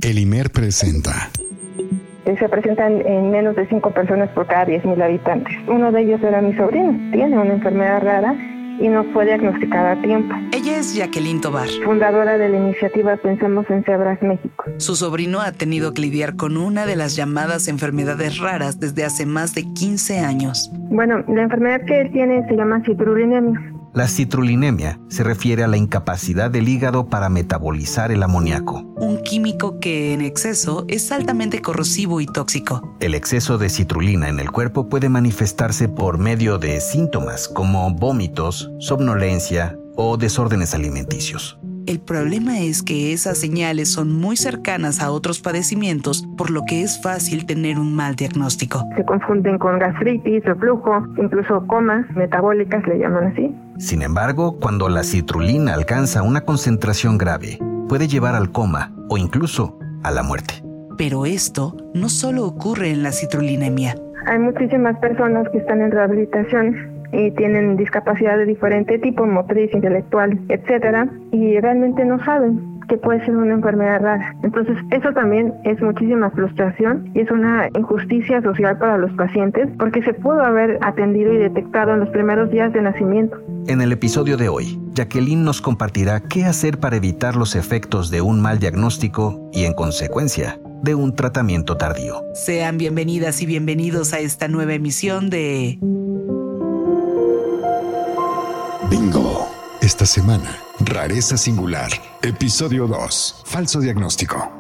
El IMER presenta. Se presentan en menos de 5 personas por cada 10,000 habitantes. Uno de ellos era mi sobrino. Tiene una enfermedad rara y no fue diagnosticada a tiempo. Ella es Jacqueline Tovar, fundadora de la iniciativa Pensemos en Cebras México. Su sobrino ha tenido que lidiar con una de las llamadas enfermedades raras desde hace más de 15 años. Bueno, la enfermedad que él tiene se llama citrulinemia. La citrulinemia se refiere a la incapacidad del hígado para metabolizar el amoníaco, un químico que en exceso es altamente corrosivo y tóxico. El exceso de citrulina en el cuerpo puede manifestarse por medio de síntomas como vómitos, somnolencia o desórdenes alimenticios. El problema es que esas señales son muy cercanas a otros padecimientos, por lo que es fácil tener un mal diagnóstico. Se confunden con gastritis, reflujo, incluso comas metabólicas, le llaman así. Sin embargo, cuando la citrulina alcanza una concentración grave, puede llevar al coma o incluso a la muerte. Pero esto no solo ocurre en la citrulinemia. Hay muchísimas personas que están en rehabilitación y tienen discapacidad de diferente tipo, motriz, intelectual, etcétera, y realmente no saben que puede ser una enfermedad rara. Entonces, eso también es muchísima frustración y es una injusticia social para los pacientes porque se pudo haber atendido y detectado en los primeros días de nacimiento. En el episodio de hoy, Jacqueline nos compartirá qué hacer para evitar los efectos de un mal diagnóstico y, en consecuencia, de un tratamiento tardío. Sean bienvenidas y bienvenidos a esta nueva emisión de Bingo. Esta semana, Rareza Singular, episodio 2, falso diagnóstico.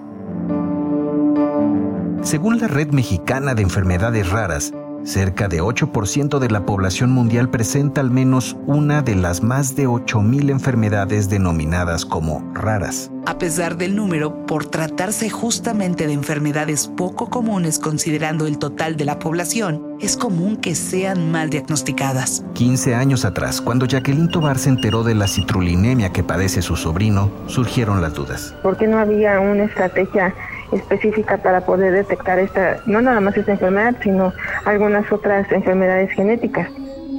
Según la Red Mexicana de Enfermedades Raras, cerca de 8% de la población mundial presenta al menos una de las más de 8,000 enfermedades denominadas como raras. A pesar del número, por tratarse justamente de enfermedades poco comunes considerando el total de la población, es común que sean mal diagnosticadas. 15 años atrás, cuando Jacqueline Tovar se enteró de la citrulinemia que padece su sobrino, surgieron las dudas. ¿Por qué no había una estrategia específica para poder detectar no nada más esta enfermedad, sino algunas otras enfermedades genéticas?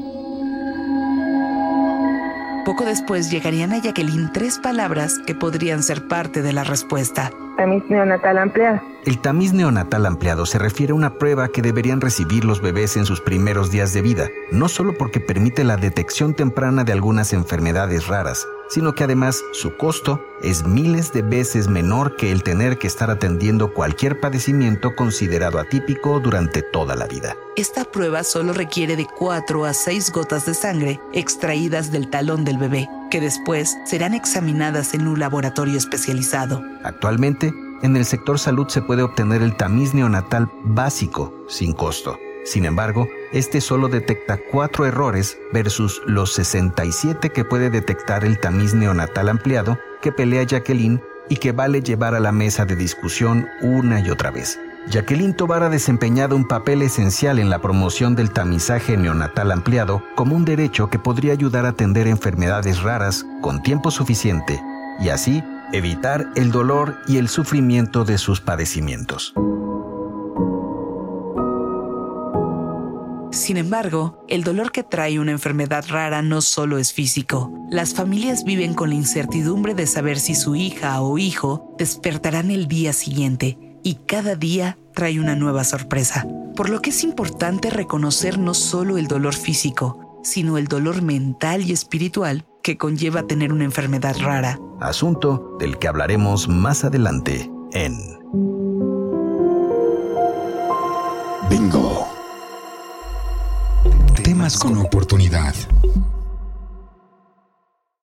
Poco después llegarían a Jacqueline 3 palabras que podrían ser parte de la respuesta. Tamiz neonatal ampliado. El tamiz neonatal ampliado se refiere a una prueba que deberían recibir los bebés en sus primeros días de vida, no solo porque permite la detección temprana de algunas enfermedades raras, sino que además su costo es miles de veces menor que el tener que estar atendiendo cualquier padecimiento considerado atípico durante toda la vida. Esta prueba solo requiere de 4 a 6 gotas de sangre extraídas del talón del bebé, que después serán examinadas en un laboratorio especializado. Actualmente, en el sector salud se puede obtener el tamiz neonatal básico sin costo. Sin embargo, este solo detecta 4 errores versus los 67 que puede detectar el tamiz neonatal ampliado que pelea Jacqueline y que vale llevar a la mesa de discusión una y otra vez. Jacqueline Tovar ha desempeñado un papel esencial en la promoción del tamizaje neonatal ampliado como un derecho que podría ayudar a atender enfermedades raras con tiempo suficiente y así evitar el dolor y el sufrimiento de sus padecimientos. Sin embargo, el dolor que trae una enfermedad rara no solo es físico. Las familias viven con la incertidumbre de saber si su hija o hijo despertarán el día siguiente, y cada día trae una nueva sorpresa. Por lo que es importante reconocer no solo el dolor físico, sino el dolor mental y espiritual que conlleva tener una enfermedad rara. Asunto del que hablaremos más adelante en Bingo. Temas con oportunidad.